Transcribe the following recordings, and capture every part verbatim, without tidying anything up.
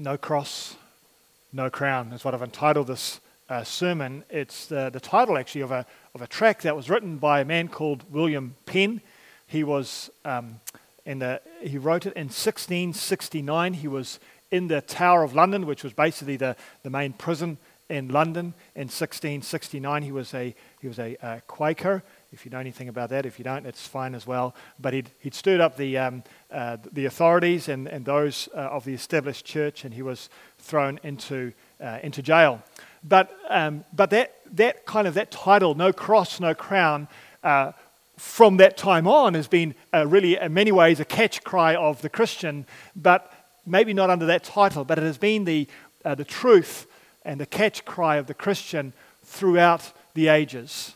No Cross, No Crown. That's what I've entitled this uh, sermon. It's the, the title actually of a of a tract that was written by a man called William Penn. He was um, in the he wrote it in sixteen sixty-nine. He was in the Tower of London, which was basically the, the main prison in London in sixteen sixty-nine. He was a he was a uh, Quaker. If you know anything about that, if you don't, it's fine as well. But he'd he'd stirred up the um, uh, the authorities and and those uh, of the established church, and he was thrown into uh, into jail. But um, but that that kind of that title, No Cross, No Crown, uh, from that time on has been uh, really in many ways a catch cry of the Christian. But maybe not under that title, but it has been the uh, the truth and the catch cry of the Christian throughout the ages.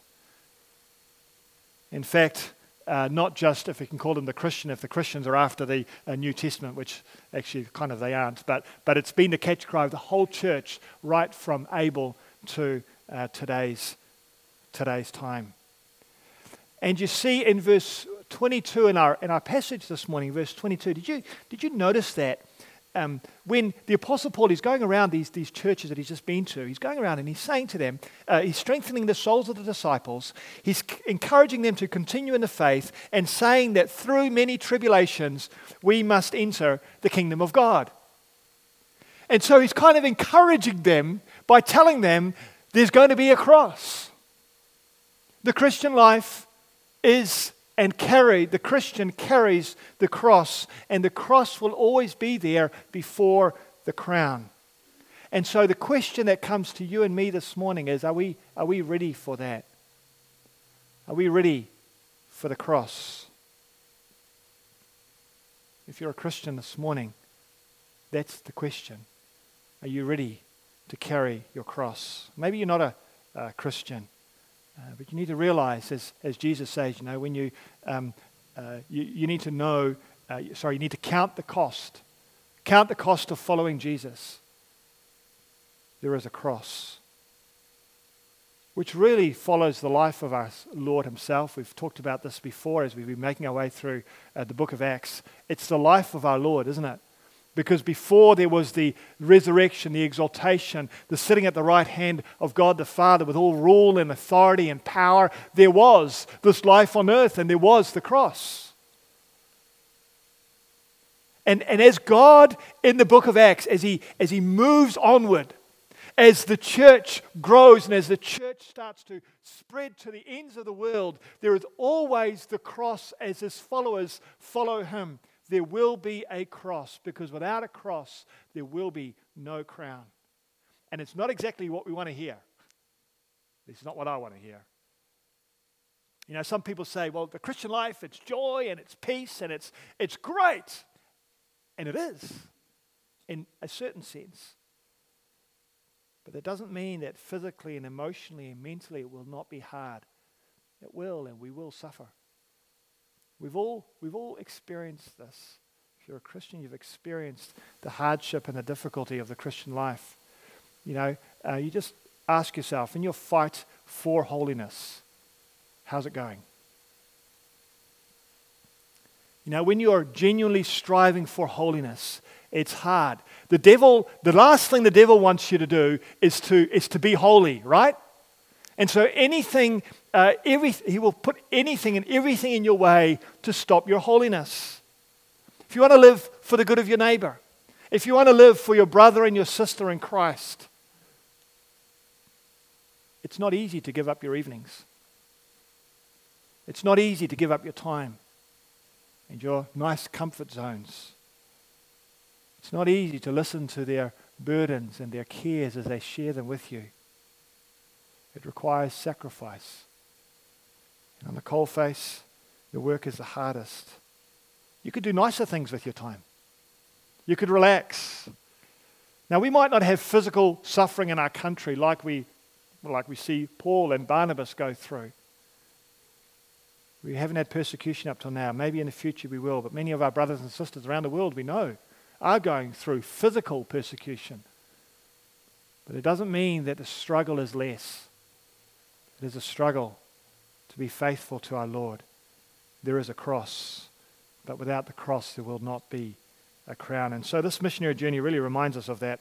In fact, uh, not just if we can call them the Christian, if the Christians are after the uh, New Testament, which actually kind of they aren't, but but it's been the catch cry of the whole church right from Abel to uh, today's today's time. And you see in verse twenty-two in our in our passage this morning, verse twenty-two, did you did you notice that? Um, when the Apostle Paul is going around these, these churches that he's just been to, he's going around and he's saying to them, uh, he's strengthening the souls of the disciples, he's c- encouraging them to continue in the faith and saying that through many tribulations we must enter the kingdom of God. And so he's kind of encouraging them by telling them there's going to be a cross. The Christian life is And carry, the Christian carries the cross, and the cross will always be there before the crown. And so the question that comes to you and me this morning is, are we, are we ready for that? Are we ready for the cross? If you're a Christian this morning, that's the question. Are you ready to carry your cross? Maybe you're not a, a Christian. Uh, but you need to realize, as, as Jesus says, you know, when you, um, uh, you, you need to know, uh, sorry, you need to count the cost. Count the cost of following Jesus. There is a cross, which really follows the life of our Lord himself. We've talked about this before as we've been making our way through uh, the book of Acts. It's the life of our Lord, isn't it? Because before there was the resurrection, the exaltation, the sitting at the right hand of God the Father with all rule and authority and power, there was this life on earth and there was the cross. And, and as God in the book of Acts, as he, as he moves onward, as the church grows and as the church starts to spread to the ends of the world, there is always the cross as his followers follow him. There will be a cross, because without a cross, there will be no crown. And it's not exactly what we want to hear. It's not what I want to hear. You know, some people say, well, the Christian life, it's joy and it's peace and it's it's great. And it is, in a certain sense. But that doesn't mean that physically and emotionally and mentally it will not be hard. It will, and we will suffer. We've all we've all experienced this. If you're a Christian, you've experienced the hardship and the difficulty of the Christian life. You know, uh, you just ask yourself, in your fight for holiness, how's it going? You know, when you're genuinely striving for holiness, it's hard. The devil, the last thing the devil wants you to do is to is to be holy, right? And so anything, uh, every, he will put anything and everything in your way to stop your holiness. If you want to live for the good of your neighbor, if you want to live for your brother and your sister in Christ, it's not easy to give up your evenings. It's not easy to give up your time and your nice comfort zones. It's not easy to listen to their burdens and their cares as they share them with you. It requires sacrifice. And on the coalface, the work is the hardest. You could do nicer things with your time. You could relax. Now, we might not have physical suffering in our country like we, like we see Paul and Barnabas go through. We haven't had persecution up till now. Maybe in the future we will. But many of our brothers and sisters around the world we know are going through physical persecution. But it doesn't mean that the struggle is less. It is a struggle to be faithful to our Lord. There is a cross, but without the cross there will not be a crown. And so this missionary journey really reminds us of that,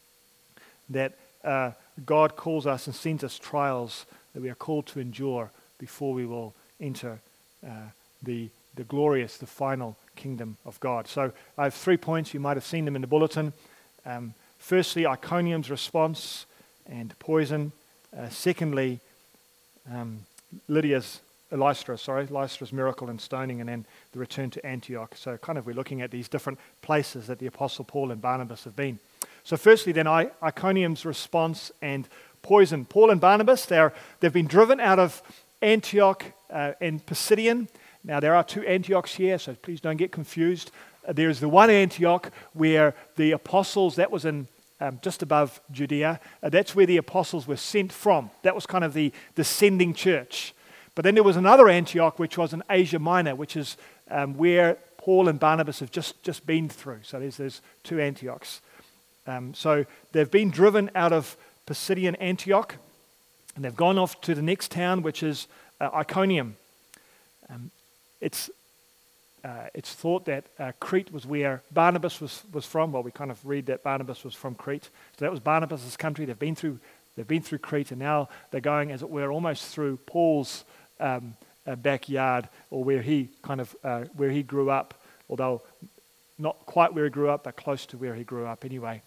that uh, God calls us and sends us trials that we are called to endure before we will enter uh, the, the glorious, the final kingdom of God. So I have three points. You might have seen them in the bulletin. Um, firstly, Iconium's response and poison. Uh, secondly, um, Lydia's, uh, Lystra, sorry, Lystra's miracle and stoning, and then the return to Antioch. So kind of we're looking at these different places that the Apostle Paul and Barnabas have been. So firstly then, I, Iconium's response and poison. Paul and Barnabas, they're, they've been driven out of Antioch uh, and Pisidian. Now there are two Antiochs here, so please don't get confused. Uh, there's the one Antioch where the apostles, that was in um, just above Judea, uh, that's where the apostles were sent from. That was kind of the, the sending church. But then there was another Antioch which was in Asia Minor, which is um, where Paul and Barnabas have just, just been through. So there's, there's two Antiochs. Um, so they've been driven out of Pisidian Antioch, and they've gone off to the next town, which is uh, Iconium. Um, it's uh, it's thought that uh, Crete was where Barnabas was, was from. Well, we kind of read that Barnabas was from Crete. So that was Barnabas' country. They've been through they've been through Crete, and now they're going, as it were, almost through Paul's um, uh, backyard, or where he kind of uh, where he grew up. Although not quite where he grew up, but close to where he grew up anyway.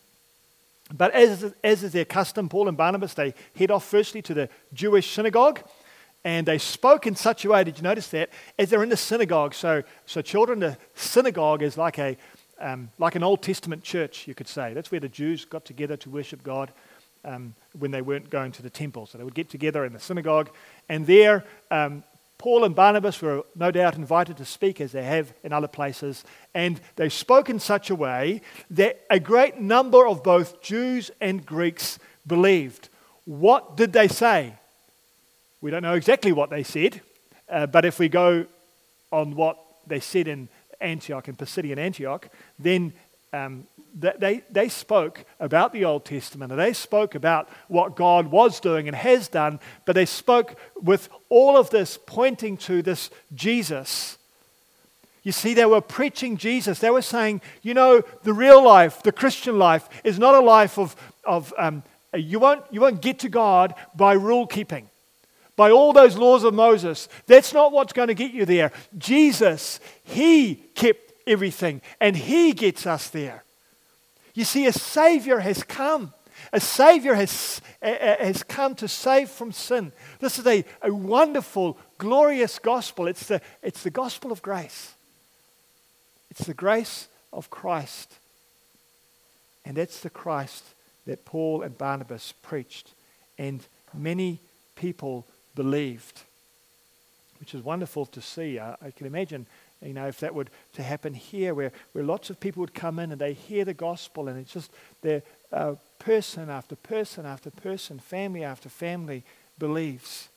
But as, as is their custom, Paul and Barnabas, they head off firstly to the Jewish synagogue, and they spoke in such a way, did you notice that, as they're in the synagogue. So, so children, the synagogue is like a um, like an Old Testament church, you could say. That's where the Jews got together to worship God um, when they weren't going to the temple. So they would get together in the synagogue, and there um, Paul and Barnabas were no doubt invited to speak, as they have in other places, and they spoke in such a way that a great number of both Jews and Greeks believed. What did they say? We don't know exactly what they said, uh, but if we go on what they said in Antioch, in Pisidian Antioch, then um, they, they spoke about the Old Testament, and they spoke about what God was doing and has done, but they spoke with all of this pointing to this Jesus. You see, they were preaching Jesus. They were saying, you know, the real life, the Christian life, is not a life of, of um, you won't, you won't get to God by rule keeping, by all those laws of Moses. That's not what's going to get you there. Jesus, He kept everything, and He gets us there. You see, a Savior has come. A Savior has, uh, has come to save from sin. This is a, a wonderful, glorious gospel. It's the, it's the gospel of grace. It's the grace of Christ. And that's the Christ that Paul and Barnabas preached. And many people believed, which is wonderful to see. I, I can imagine, you know, if that would to happen here, where, where lots of people would come in and they hear the gospel, and it's just their uh, person after person after person, family after family believes.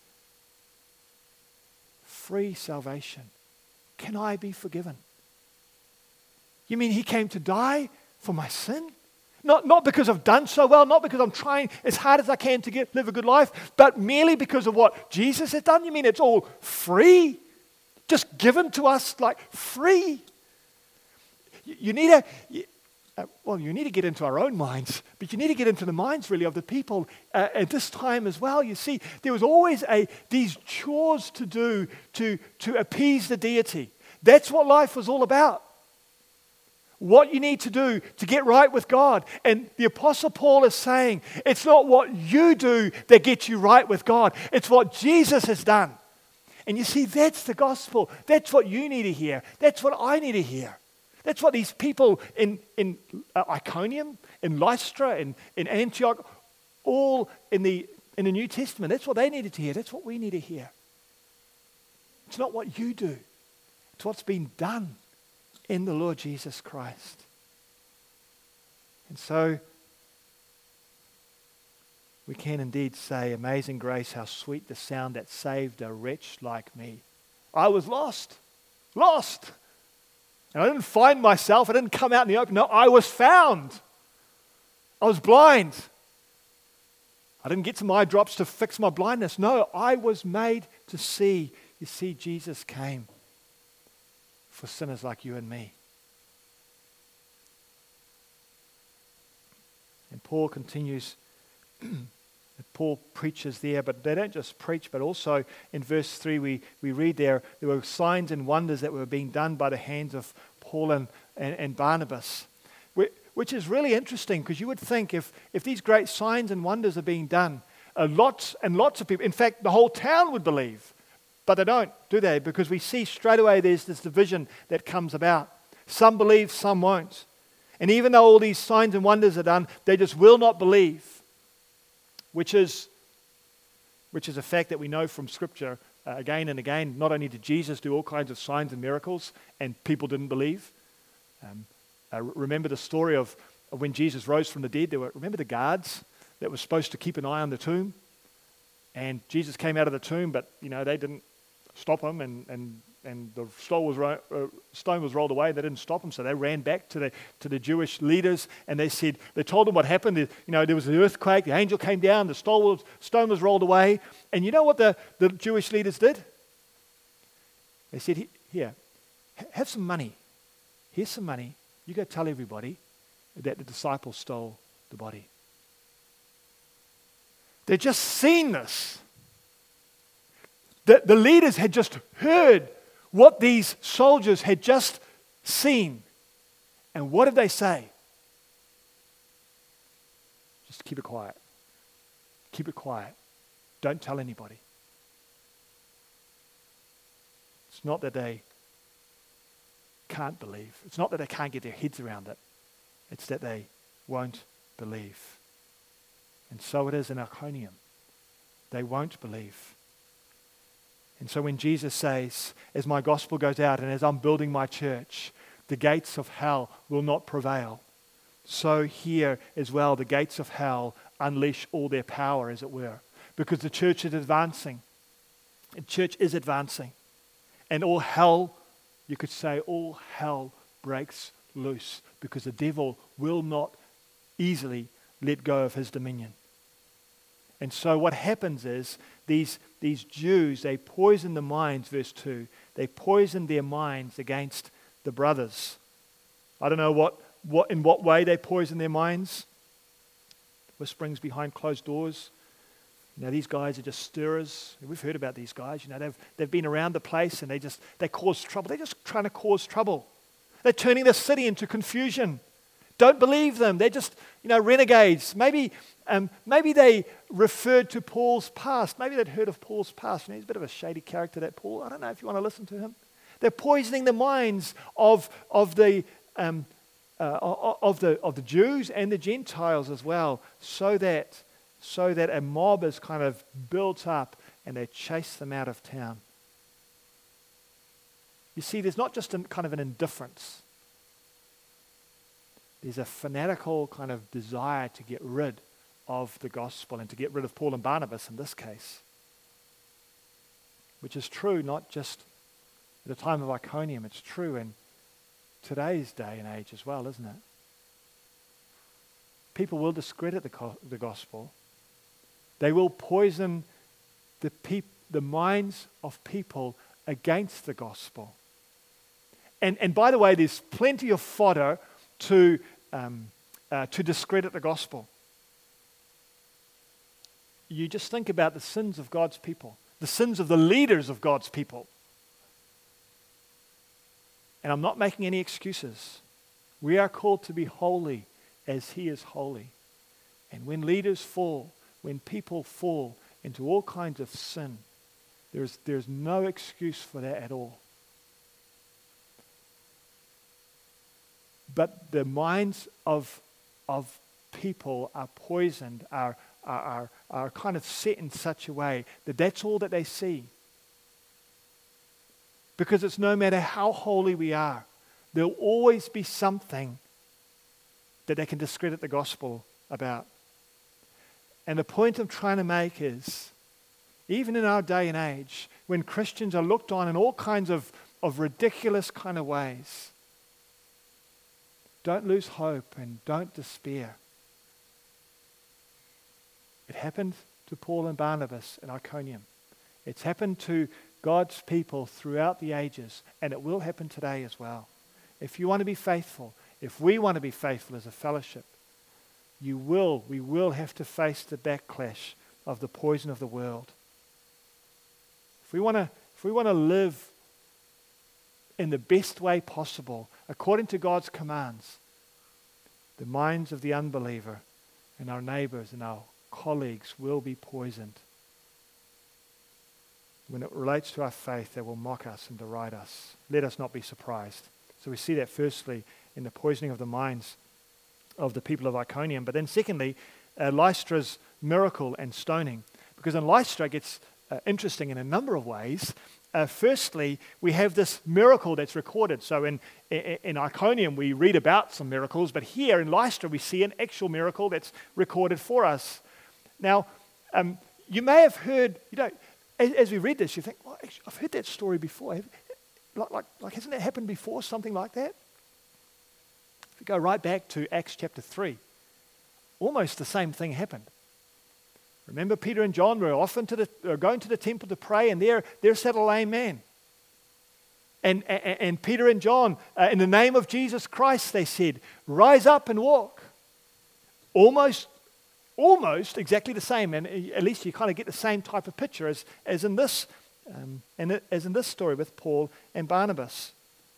Free salvation. Can I be forgiven? You mean He came to die for my sin? Not, not because I've done so well, not because I'm trying as hard as I can to get live a good life, but merely because of what Jesus has done? You mean it's all free? Just given to us like free? You, you need a, you, uh, well, you need to get into our own minds, but you need to get into the minds really of the people uh, at this time as well. You see, there was always a these chores to do to, to appease the deity. That's what life was all about. What you need to do to get right with God. And the Apostle Paul is saying, it's not what you do that gets you right with God. It's what Jesus has done. And you see, that's the gospel. That's what you need to hear. That's what I need to hear. That's what these people in, in uh, Iconium, in Lystra, in, in Antioch, all in the, in the New Testament, that's what they needed to hear. That's what we need to hear. It's not what you do. It's what's been done in the Lord Jesus Christ. And so we can indeed say, amazing grace, how sweet the sound that saved a wretch like me. I was lost, lost. And I didn't find myself, I didn't come out in the open. No, I was found. I was blind. I didn't get some eye drops to fix my blindness. No, I was made to see. You see, Jesus came for sinners like you and me. Paul continues, Paul preaches there, but they don't just preach, but also in verse three we, we read there, there were signs and wonders that were being done by the hands of Paul and, and, and Barnabas, which is really interesting because you would think if, if these great signs and wonders are being done, uh, lots and lots of people, in fact, the whole town would believe. But they don't, do they? Because we see straight away there's this division that comes about. Some believe, some won't. And even though all these signs and wonders are done, they just will not believe, which is, which is a fact that we know from Scripture uh, again and again. Not only did Jesus do all kinds of signs and miracles, and people didn't believe. Um, uh, remember the story of, of when Jesus rose from the dead. There were, remember the guards that were supposed to keep an eye on the tomb? And Jesus came out of the tomb, but you know they didn't stop him, and, and, and the stone was, ro- uh, stone was rolled away. They didn't stop him, so they ran back to the to the Jewish leaders, and they said, they told them what happened. You know, there was an earthquake, the angel came down, the stone was, stone was rolled away, and you know what the, the Jewish leaders did? They said, here, have some money. Here's some money. You go tell everybody that the disciples stole the body. They'd just seen this. The, the leaders had just heard what these soldiers had just seen. And what did they say? Just keep it quiet. Keep it quiet. Don't tell anybody. It's not that they can't believe. It's not that they can't get their heads around it. It's that they won't believe. And so it is in Iconium. They won't believe. And so when Jesus says, as my gospel goes out and as I'm building my church, the gates of hell will not prevail. So here as well, the gates of hell unleash all their power, as it were. Because the church is advancing. The church is advancing. And all hell, you could say, all hell breaks loose. Because the devil will not easily let go of his dominion. And so what happens is these, these Jews, they poison the minds, verse two. They poison their minds against the brothers. I don't know what, what in what way they poison their minds. Whisperings behind closed doors. You know, these guys are just stirrers. We've heard about these guys. You know, they've, they've been around the place and they just, they cause trouble. They're just trying to cause trouble. They're turning the city into confusion. Don't believe them. They're just, you know, renegades. Maybe um, maybe they referred to Paul's past. Maybe they'd heard of Paul's past. You know, he's a bit of a shady character, that Paul. I don't know if you want to listen to him. They're poisoning the minds of of the um, uh, of the of the Jews and the Gentiles as well, so that so that a mob is kind of built up and they chase them out of town. You see, there's not just a kind of an indifference. There's a fanatical kind of desire to get rid of the gospel and to get rid of Paul and Barnabas in this case. Which is true not just at the time of Iconium, it's true in today's day and age as well, isn't it? People will discredit the, co- the gospel. They will poison the, peop- the minds of people against the gospel. And, and by the way, there's plenty of fodder to um, uh, to discredit the gospel. You just think about the sins of God's people, the sins of the leaders of God's people. And I'm not making any excuses. We are called to be holy as He is holy. And when leaders fall, when people fall into all kinds of sin, there's, there's no excuse for that at all. But the minds of, of people are poisoned, are, are, are, are kind of set in such a way that that's all that they see. Because it's no matter how holy we are, there'll always be something that they can discredit the gospel about. And the point I'm trying to make is, even in our day and age, when Christians are looked on in all kinds of, of ridiculous kind of ways, don't lose hope and don't despair. It happened to Paul and Barnabas in Iconium. It's happened to God's people throughout the ages, and it will happen today as well. If you want to be faithful, if we want to be faithful as a fellowship, you will, we will have to face the backlash of the poison of the world. If we want to, if we want to live in the best way possible, according to God's commands, the minds of the unbeliever and our neighbors and our colleagues will be poisoned. When it relates to our faith, they will mock us and deride us. Let us not be surprised. So we see that firstly in the poisoning of the minds of the people of Iconium. But then secondly, uh, Lystra's miracle and stoning. Because in Lystra it gets uh, interesting in a number of ways. Uh, firstly, we have this miracle that's recorded. So in, in, in Iconium we read about some miracles, but here in Lystra we see an actual miracle that's recorded for us. Now, um, you may have heard, you know, as, as we read this, you think, well, actually, I've heard that story before. Have, like, like, like, hasn't that happened before, something like that? If you go right back to Acts chapter three, almost the same thing happened. Remember, Peter and John were often to the, uh, going to the temple to pray, and there, there sat a lame man. And, and, and Peter and John, uh, in the name of Jesus Christ, they said, rise up and walk. Almost, almost exactly the same, and at least you kind of get the same type of picture as, as in this, um, and as in this story with Paul and Barnabas.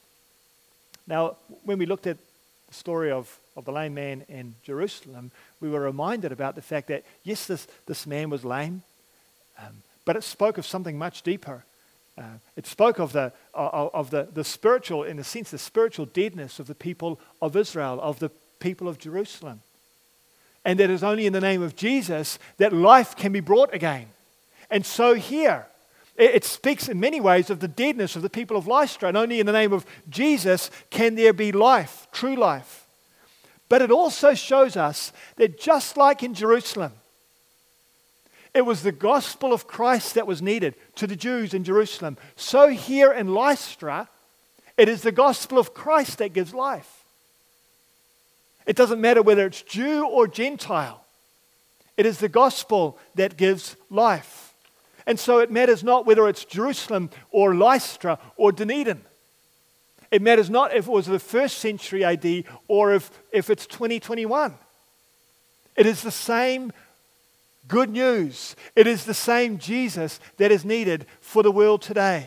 Now, when we looked at the story of, of the lame man in Jerusalem, we were reminded about the fact that, yes, this, this man was lame, um, but it spoke of something much deeper. Uh, it spoke of the of, of the, the spiritual, in a sense, the spiritual deadness of the people of Israel, of the people of Jerusalem. And that it is only in the name of Jesus that life can be brought again. And so here, it, it speaks in many ways of the deadness of the people of Lystra, and only in the name of Jesus can there be life, true life. But it also shows us that just like in Jerusalem, it was the gospel of Christ that was needed to the Jews in Jerusalem. So here in Lystra, it is the gospel of Christ that gives life. It doesn't matter whether it's Jew or Gentile. It is the gospel that gives life. And so it matters not whether it's Jerusalem or Lystra or Dunedin. It matters not if it was the first century A D or if, if it's twenty twenty-one. It is the same good news. It is the same Jesus that is needed for the world today.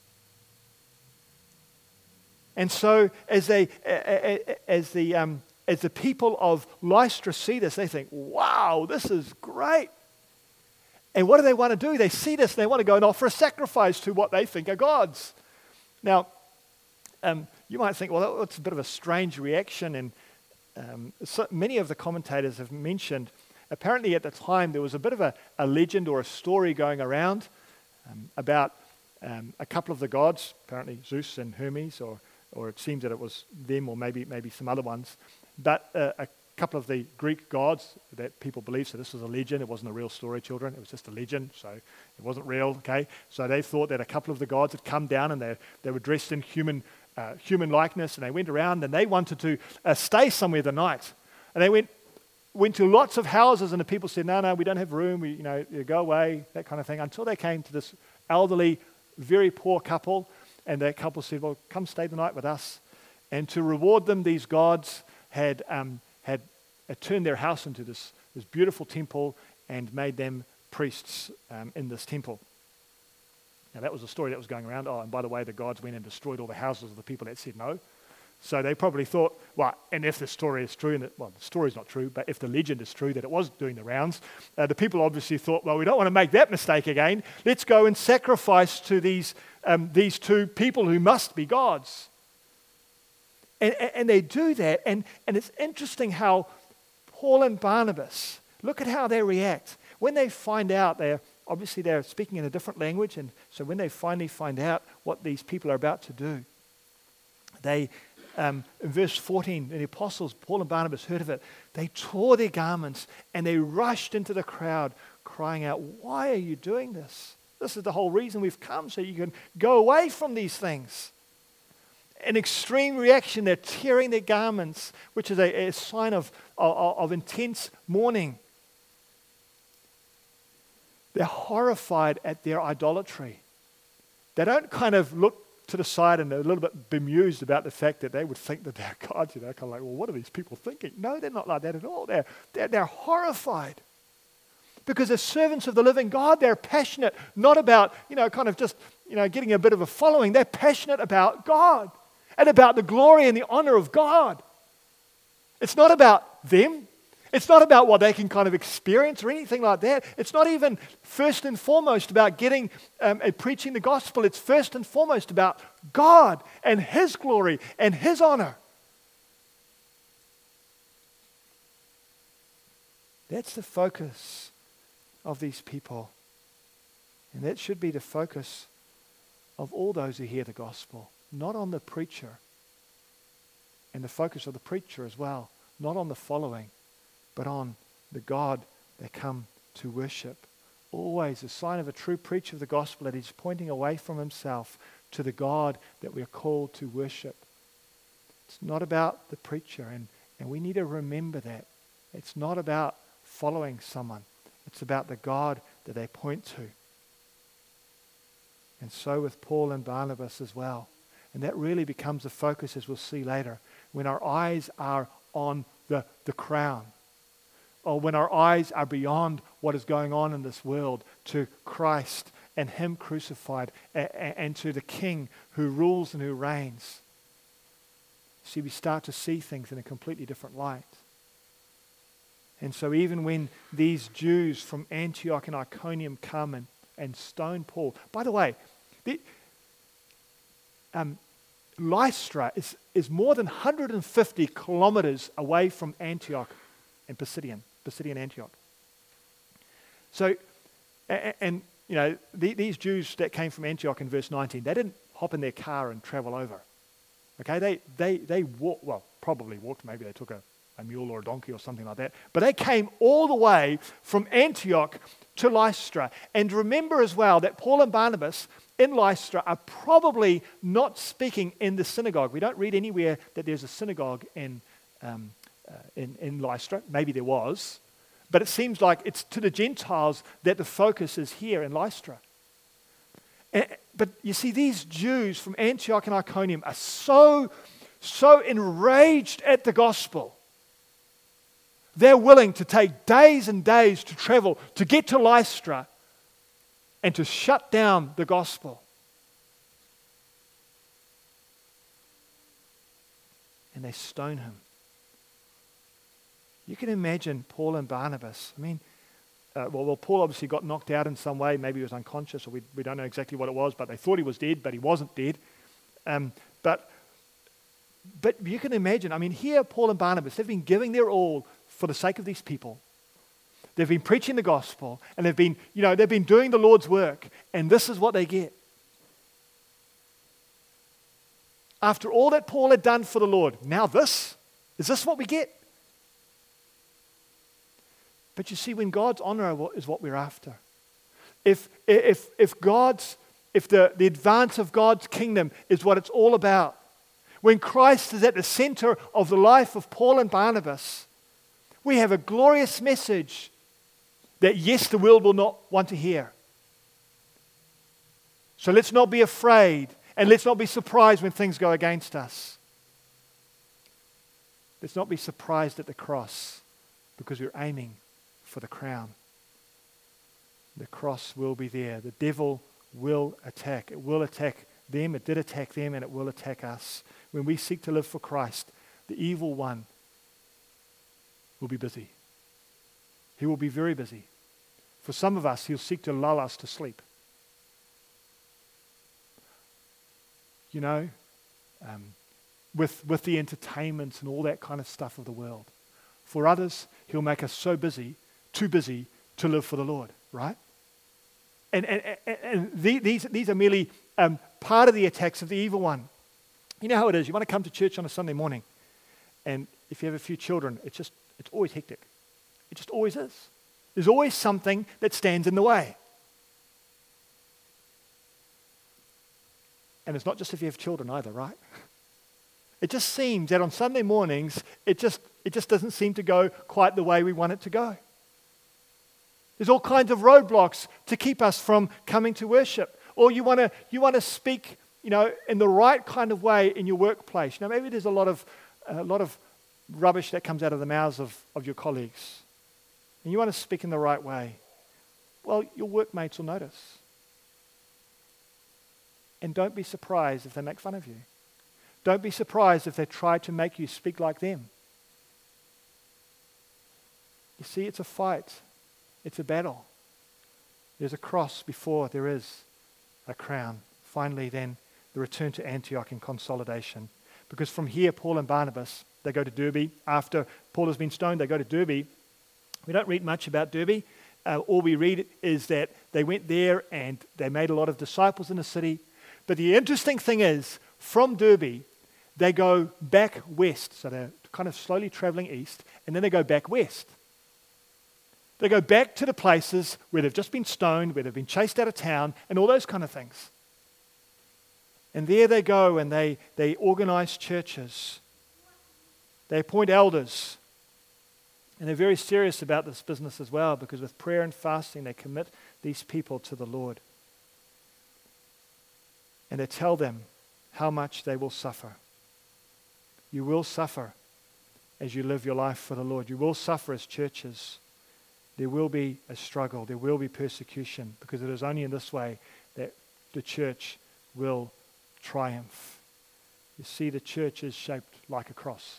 And so as they, as the, um, as the people of Lystra see this, they think, wow, this is great. And what do they want to do? They see this and they want to go and offer a sacrifice to what they think are gods. Now, um, you might think, well, that's a bit of a strange reaction. And um, so many of the commentators have mentioned, apparently at the time there was a bit of a, a legend or a story going around um, about um, a couple of the gods, apparently Zeus and Hermes, or or it seems that it was them or maybe maybe some other ones. But uh, a couple of the Greek gods that people believe, so this was a legend, it wasn't a real story, children, it was just a legend, so it wasn't real, okay? So they thought that a couple of the gods had come down and they, they were dressed in human uh, human likeness, and they went around and they wanted to uh, stay somewhere the night. And they went went to lots of houses, and the people said, no, no, we don't have room, we, you know, you go away, that kind of thing, until they came to this elderly, very poor couple, and that couple said, well, come stay the night with us. And to reward them, these gods had um, had uh, turned their house into this, this beautiful temple and made them priests um, in this temple. Now, that was a story that was going around. Oh, and by the way, the gods went and destroyed all the houses of the people that said no. So they probably thought, well, and if the story is true, and it, well, the story's not true, but if the legend is true that it was doing the rounds, uh, the people obviously thought, well, we don't want to make that mistake again. Let's go and sacrifice to these um, these two people who must be gods. And, and they do that, and, and it's interesting how Paul and Barnabas, look at how they react. When they find out, they're obviously they're speaking in a different language, and so when they finally find out what these people are about to do, they, um, in verse fourteen, the apostles, Paul and Barnabas, heard of it. They tore their garments and they rushed into the crowd, crying out, why are you doing this? This is the whole reason we've come, so you can go away from these things. An extreme reaction, they're tearing their garments, which is a, a sign of, of, of intense mourning. They're horrified at their idolatry. They don't kind of look to the side and they're a little bit bemused about the fact that they would think that they're gods, you know, kind of like, well, what are these people thinking? No, they're not like that at all. They're, they're, they're horrified. Because as servants of the living God, they're passionate, not about, you know, kind of just, you know, getting a bit of a following. They're passionate about God and about the glory and the honor of God. It's not about them. It's not about what they can kind of experience or anything like that. It's not even first and foremost about getting um, and preaching the gospel. It's first and foremost about God and His glory and His honor. That's the focus of these people. And that should be the focus of all those who hear the gospel, not on the preacher. And the focus of the preacher as well, not on the following, but on the God they come to worship. Always a sign of a true preacher of the gospel that he's pointing away from himself to the God that we are called to worship. It's not about the preacher, and, and we need to remember that. It's not about following someone. It's about the God that they point to. And so with Paul and Barnabas as well. And that really becomes the focus, as we'll see later, when our eyes are on the, the crown, or when our eyes are beyond what is going on in this world to Christ and Him crucified, and, and to the King who rules and who reigns. See, we start to see things in a completely different light. And so even when these Jews from Antioch and Iconium come and, and stone Paul, by the way, the, um, Lystra is, is more than one hundred fifty kilometers away from Antioch and Pisidian, Pisidian Antioch. So, and, and you know, the, these Jews that came from Antioch in verse nineteen, they didn't hop in their car and travel over. Okay, they they they walked, well, probably walked, maybe they took a a mule or a donkey or something like that. But they came all the way from Antioch to Lystra. And remember as well that Paul and Barnabas in Lystra are probably not speaking in the synagogue. We don't read anywhere that there's a synagogue in, um, uh, in, in Lystra. Maybe there was. But it seems like it's to the Gentiles that the focus is here in Lystra. And, but you see, these Jews from Antioch and Iconium are so, so enraged at the gospel. They're willing to take days and days to travel to get to Lystra and to shut down the gospel. And they stone him. You can imagine Paul and Barnabas. I mean, uh, well, well, Paul obviously got knocked out in some way. Maybe he was unconscious, or we, we don't know exactly what it was, but they thought he was dead, but he wasn't dead. Um, but, but you can imagine, I mean, here Paul and Barnabas, they've been giving their all for the sake of these people. They've been preaching the gospel, and they've been, you know, they've been doing the Lord's work, and this is what they get. After all that Paul had done for the Lord, now this? Is this what we get? But you see, when God's honor is what we're after, if if if God's if the, the advance of God's kingdom is what it's all about, when Christ is at the center of the life of Paul and Barnabas, we have a glorious message that, yes, the world will not want to hear. So let's not be afraid, and let's not be surprised when things go against us. Let's not be surprised at the cross, because we're aiming for the crown. The cross will be there. The devil will attack. It will attack them. It did attack them, and it will attack us. When we seek to live for Christ, the evil one will be busy. He will be very busy. For some of us, he'll seek to lull us to sleep. You know, um, with, with the entertainments and all that kind of stuff of the world. For others, he'll make us so busy, too busy to live for the Lord, right? And, and, and, and these, these are merely um, part of the attacks of the evil one. You know how it is. You want to come to church on a Sunday morning, and if you have a few children, it's just it's always hectic. It just always is. There's always something that stands in the way. And it's not just if you have children either, right? It just seems that on Sunday mornings, it just it just doesn't seem to go quite the way we want it to go. There's all kinds of roadblocks to keep us from coming to worship. Or you want to you want to speak you know, in the right kind of way in your workplace. You know, maybe there's a lot of a lot of rubbish that comes out of the mouths of, of your colleagues. And you want to speak in the right way. Well, your workmates will notice. And don't be surprised if they make fun of you. Don't be surprised if they try to make you speak like them. You see, it's a fight. It's a battle. There's a cross before there is a crown. Finally, then, the return to Antioch and consolidation. Because from here, Paul and Barnabas, they go to Derbe. After Paul has been stoned, they go to Derbe. We don't read much about Derbe. Uh, all we read is that they went there and they made a lot of disciples in the city. But the interesting thing is, from Derbe, they go back west. So they're kind of slowly traveling east, and then they go back west. They go back to the places where they've just been stoned, where they've been chased out of town, and all those kind of things. And there they go, and they, they organize churches. They appoint elders. And they're very serious about this business as well, because with prayer and fasting, they commit these people to the Lord. And they tell them how much they will suffer. You will suffer as you live your life for the Lord. You will suffer as churches. There will be a struggle. There will be persecution, because it is only in this way that the church will triumph. You see, the church is shaped like a cross.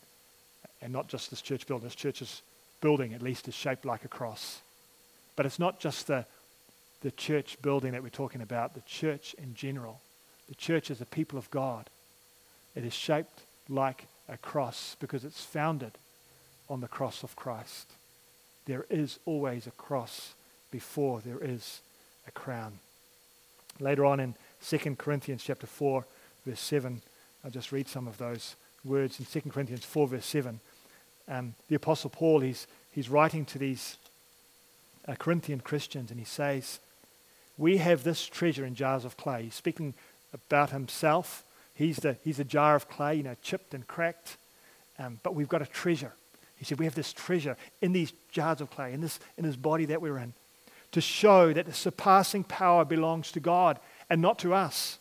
And not just this church building. This church's building, at least, is shaped like a cross. But it's not just the, the church building that we're talking about. The church in general. The church is a people of God. It is shaped like a cross because it's founded on the cross of Christ. There is always a cross before there is a crown. Later on in Second Corinthians chapter four, verse seven, I'll just read some of those words in Second Corinthians four, verse seven. Um, the Apostle Paul, he's, he's writing to these uh, Corinthian Christians, and he says, we have this treasure in jars of clay. He's speaking about himself. He's the he's a jar of clay, you know, chipped and cracked, um, but we've got a treasure. He said, we have this treasure in these jars of clay, in this in this body that we're in, to show that the surpassing power belongs to God and not to us.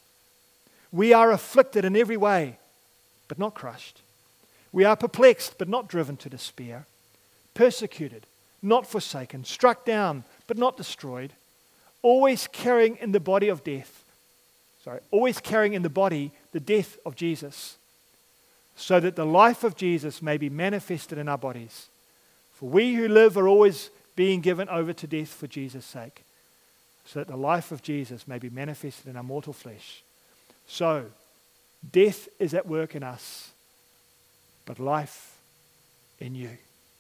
We are afflicted in every way, but not crushed. We are perplexed, but not driven to despair. Persecuted, not forsaken. Struck down, but not destroyed. Always carrying in the body of death. Sorry, always carrying in the body the death of Jesus, so that the life of Jesus may be manifested in our bodies. For we who live are always being given over to death for Jesus' sake, so that the life of Jesus may be manifested in our mortal flesh. So, death is at work in us, but life in you.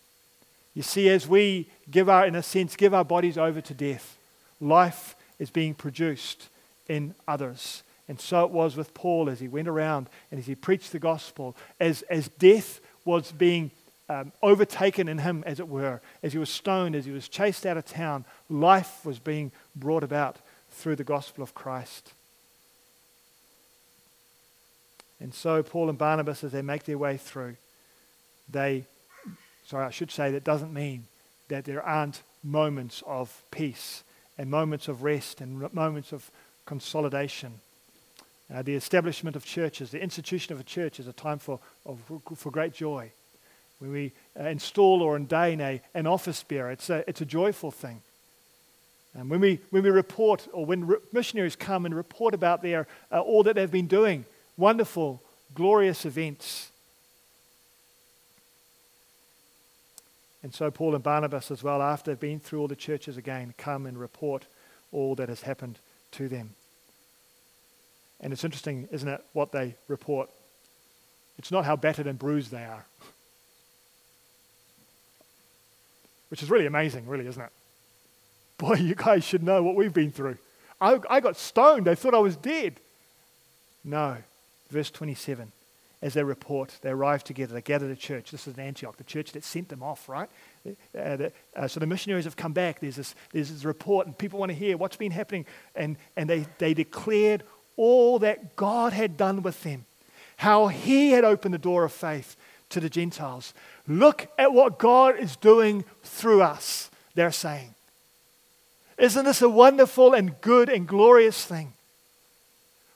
You see, as we give our, in a sense, give our bodies over to death, life is being produced in others. And so it was with Paul as he went around and as he preached the gospel, as, as death was being um, overtaken in him, as it were, as he was stoned, as he was chased out of town, life was being brought about through the gospel of Christ. And so Paul and Barnabas, as they make their way through, they, sorry, I should say that doesn't mean that there aren't moments of peace and moments of rest and moments of consolidation. Uh, the establishment of churches, the institution of a church is a time for, of, for great joy. When we uh, install or ordain a, an office bearer, it's a, it's a joyful thing. And when we, when we report, or when re- missionaries come and report about their, uh, all that they've been doing, wonderful, glorious events. And so Paul and Barnabas as well, after they've been through all the churches again, come and report all that has happened to them. And it's interesting, isn't it, what they report? It's not how battered and bruised they are. Which is really amazing, really, isn't it? Boy, you guys should know what we've been through. I, I got stoned. They thought I was dead. No. Verse twenty-seven. As they report, they arrive together. They gather the church. This is in Antioch, the church that sent them off, right? Uh, the, uh, so the missionaries have come back. There's this, there's this report, and people want to hear what's been happening. And, and they, they declared all that God had done with them, how He had opened the door of faith to the Gentiles. Look at what God is doing through us, they're saying. Isn't this a wonderful and good and glorious thing?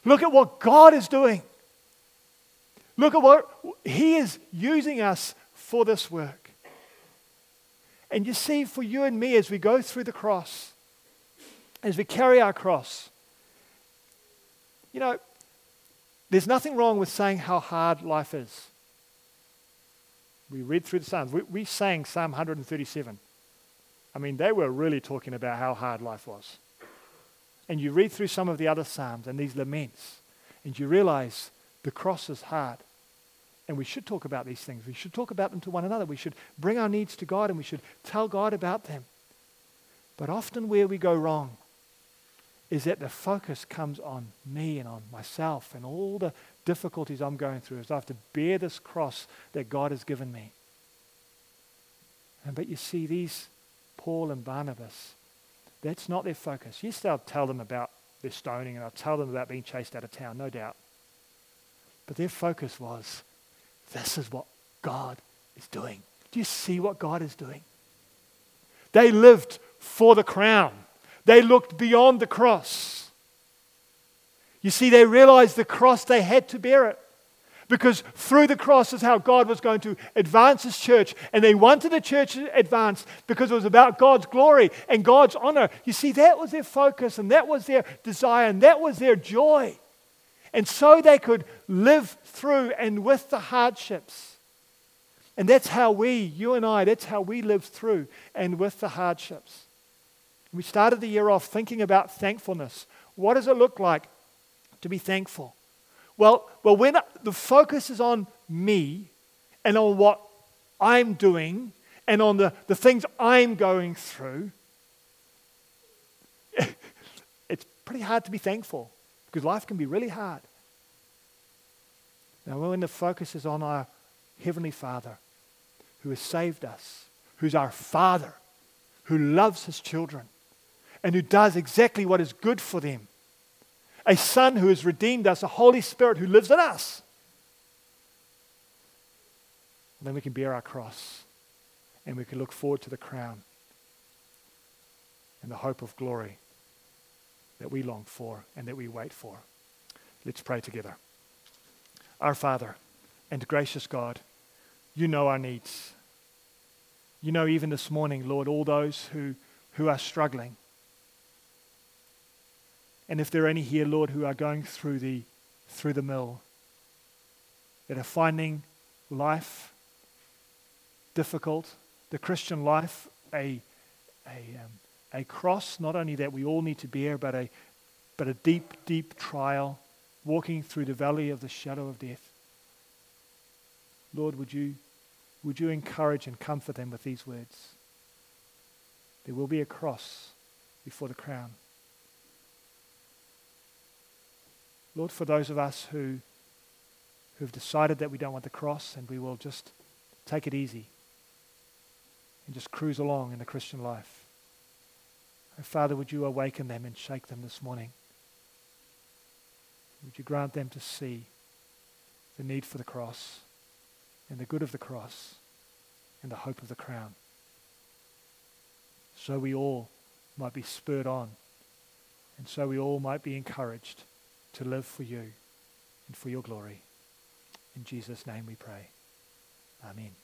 Look at what God is doing. Look at what He is using us for this work. And you see, for you and me, as we go through the cross, as we carry our cross, you know, there's nothing wrong with saying how hard life is. We read through the Psalms. We, we sang Psalm one thirty-seven. I mean, they were really talking about how hard life was. And you read through some of the other Psalms and these laments, and you realize the cross is hard. And we should talk about these things. We should talk about them to one another. We should bring our needs to God, and we should tell God about them. But often where we go wrong is that the focus comes on me and on myself and all the difficulties I'm going through as I have to bear this cross that God has given me. And but you see, these Paul and Barnabas, that's not their focus. Yes, I'll tell them about their stoning and I'll tell them about being chased out of town, no doubt. But their focus was, this is what God is doing. Do you see what God is doing? They lived for the crown. They looked beyond the cross. You see, they realized the cross, they had to bear it. Because through the cross is how God was going to advance His church. And they wanted the church to advance because it was about God's glory and God's honor. You see, that was their focus and that was their desire and that was their joy. And so they could live through and with the hardships. And that's how we, you and I, that's how we live through and with the hardships. We started the year off thinking about thankfulness. What does it look like to be thankful? Well, well, when the focus is on me and on what I'm doing and on the, the things I'm going through, it's pretty hard to be thankful because life can be really hard. Now, when the focus is on our Heavenly Father who has saved us, who's our Father, who loves His children, and who does exactly what is good for them, a Son who has redeemed us, a Holy Spirit who lives in us, and then we can bear our cross and we can look forward to the crown and the hope of glory that we long for and that we wait for. Let's pray together. Our Father and gracious God, you know our needs. You know even this morning, Lord, all those who, who are struggling. And if there are any here, Lord, who are going through the through the mill, that are finding life difficult, the Christian life a a um, a cross, not only that we all need to bear, but a but a deep, deep trial, walking through the valley of the shadow of death. Lord, would you would you encourage and comfort them with these words? There will be a cross before the crown. Lord, for those of us who who've decided that we don't want the cross and we will just take it easy and just cruise along in the Christian life, oh, Father, would you awaken them and shake them this morning? Would you grant them to see the need for the cross and the good of the cross and the hope of the crown, so we all might be spurred on and so we all might be encouraged to live for you and for your glory. In Jesus' name we pray. Amen.